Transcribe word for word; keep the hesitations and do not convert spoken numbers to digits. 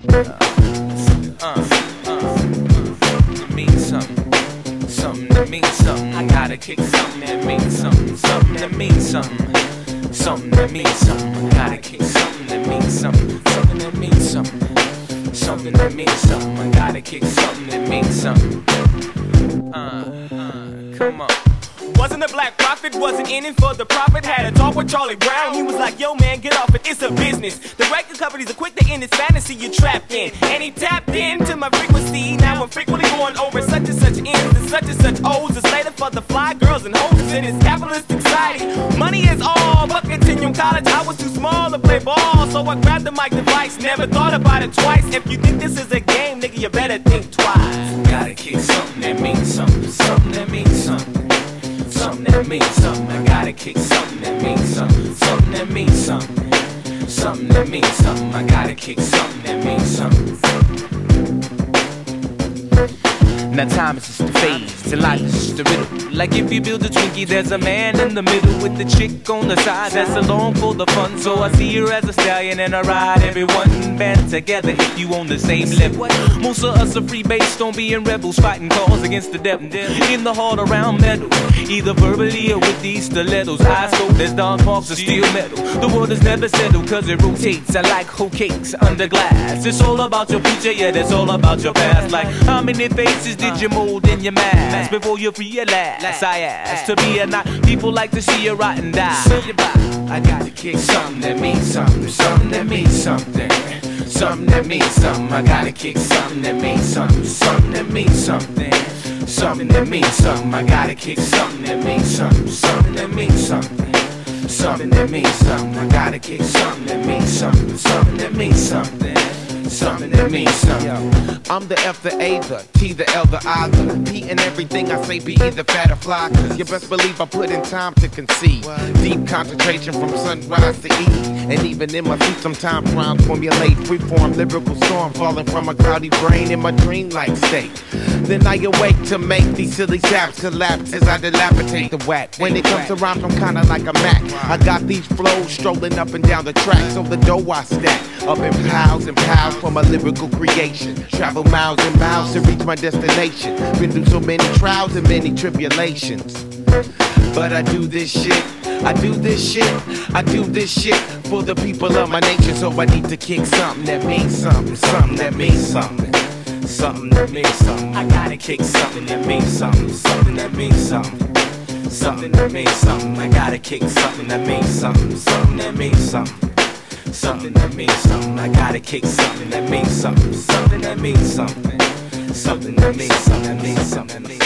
Uh, uh, uh, it means something, something that means something. I gotta kick something that means something, something that means something, something that means something. I gotta kick something that means something, something that means something, something that means something. I gotta kick something that means something. Uh, uh, come on. Wasn't a black prophet, wasn't in it for the profit. Had a talk with Charlie Brown, he was like, yo man, get off it, it's a business. The record companies are quick to end this fantasy you're trapped in. And he tapped into my frequency, now I'm frequently going over such and such ends and such and such O's. It's later for the fly girls and hoes in this capitalistic society. Money is all, but continuing college, I was too small to play ball. So I grabbed the mic device, never thought about it twice. If you think this is a game, nigga, you better think twice. Gotta kick something that means something, something that means something. Something that means something, I gotta kick something that means something, something that means something, something that means something, I gotta kick something that means something. Now time is just a phase, and life is just a riddle. Like if you build a Twinkie, there's a man in the middle with the chick on the side that's along for the fun. So I see her as a stallion and I ride everyone band together if you on the same level. Most of us are free based on being rebels, fighting cause against the devil. In the hard around metal, either verbally or with these stilettos. Eyes cold as Don Parks of steel metal. The world is never settled cause it rotates. I like whole cakes under glass. It's all about your future, yeah, that's all about your past. Like how many faces did you mold in your mask before you realize I asked to be or not? People like to see you rot and die. I gotta kick something that means something, something that means something, something that means something. I gotta kick something that means something, something that means something, something that means something. I gotta kick something that means something, something that means something, something that means something. I gotta kick something that means something, something that means something, something that means something. I'm the F, the A, the T, the L, the I, the P, and everything I say be either fat or fly. Cause you best believe I put in time to conceive. Deep concentration from sunrise to eve. And even in my sleep sometimes rhymes formulate. Freeform lyrical storm falling from a cloudy brain in my dreamlike state. Then I awake to make these silly saps collapse as I dilapidate the whack. When it comes to rhymes, I'm kinda like a Mac. I got these flows strolling up and down the track, so the dough I stack up in piles and piles for my lyrical creation. Travel miles and miles to reach my destination. Been through so many trials and many tribulations. But I do this shit, I do this shit, I do this shit for the people of my nation. So I need to kick something that means something, something that means something, something that means something. I gotta kick something that means something, something that means something, something that means something. I gotta kick something that means something, something that means something, something that means something. I gotta kick something that means something, something that means something, something that means something, that means something.